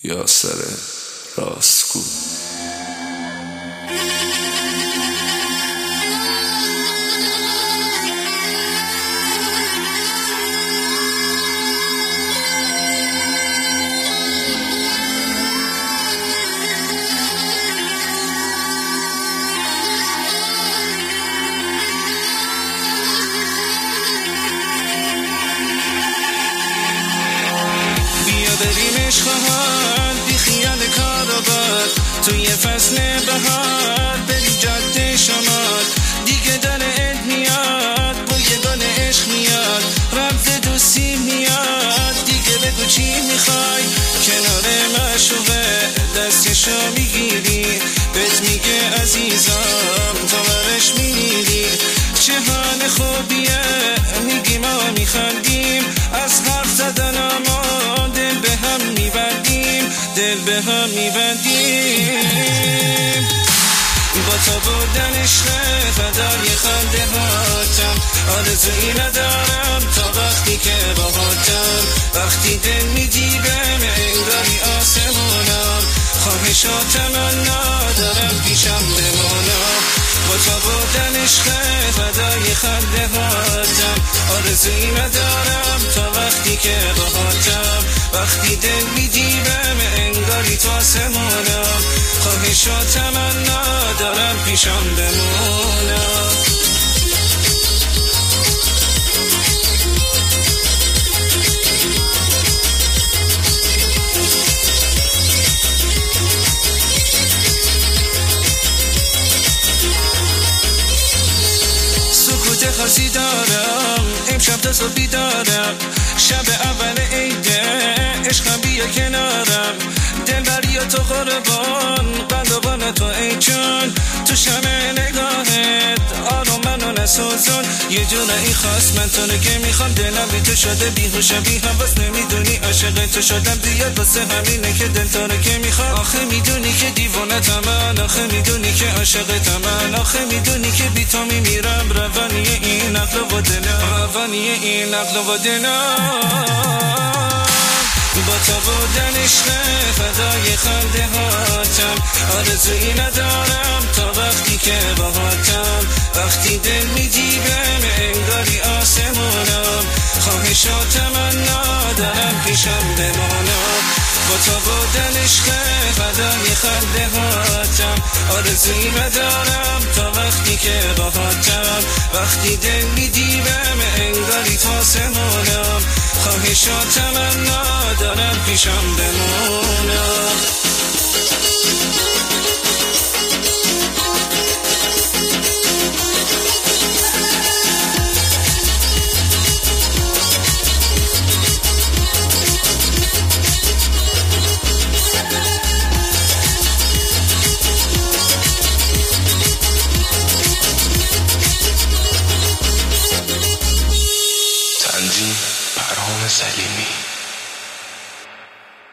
یاسر راستگو. بریم عشق‌ها بی خیال کارآباد، توی فصل بهار بریم جاده شمال. دیگه داره عید میاد، بوی گل عشق میاد، رمز دوستی میاد. دیگه بگو چی میخوای، کنار معشوقه دستشو میگیری، بهت میگه عزیزم تو برش میمیری. چه حال خوبیه، میگیم و میخندیم، از حرف زدن ما دل به هم میبندیم. با تو بودن عشق فدای خنده هاتم، آرزویی ندارم تا وقتی که باهاتم. وقتی دل میدیبم انگاری آسمونم، خواهش و تمنا دارم پیشم بمونم. با تو بودن عشق فدای خنده هاتم، آرزویی ندارم تا وقتی که باهاتم. وقتی دل میدیبم انگاری تو آسمونم، خواهش و تمنا دارم پیشم بمونم. سکوت خاصی دارم امشب تا صبح بیدارم، شب اول عیده عشقم بیا کنارم. دلبری تو قربان قلبان تو ای جان، تو شمع نگاهت آروم منو نسوزون. یه جونایی خاص من تو رو که میخوام، دلم بی تو شده بیهوشم بی حواس، نمیدونی عاشق تو شدم زیاد، واسه همینه که دل تو رو که میخوام. آخه میدونی که دیوانه‌تم من، آخه میدونی که عاشقتم من، آخه میدونی که بی تو میمیرم. روانی این عقل و دلم، روانی این عقل و دلم. با تو بودن عشق فدای خنده هاتم، آرزویی ندارم تا وقتی که باهاتم. وقتی دل میدیبم انگاری آسمونم، خواهش و تمنا دارم پیشم بمونم. با تو بودن عشق فدای خنده هاتم، آرزویی ندارم تا وقتی که باهاتم. وقتی دل میدیبم انگاری تو آسمونم، خواهش و تمنا دارم پیشم بمونم. تنظیم پرهام سلیمی.